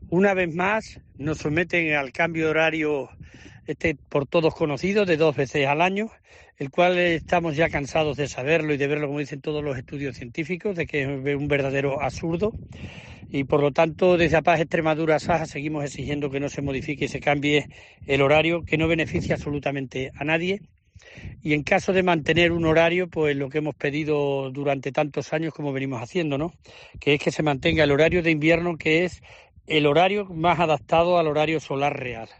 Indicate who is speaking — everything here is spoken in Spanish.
Speaker 1: Una vez más nos someten al cambio de horario por todos conocido de 2 veces al año, el cual estamos ya cansados de saberlo y de verlo, como dicen todos los estudios científicos, de que es un verdadero absurdo. Y por lo tanto, desde APAS Extremadura Saja seguimos exigiendo que no se modifique y se cambie el horario, que no beneficia absolutamente a nadie. Y en caso de mantener un horario, pues lo que hemos pedido durante tantos años como venimos haciendo, ¿no? Que es que se mantenga el horario de invierno, que es el horario más adaptado al horario solar real.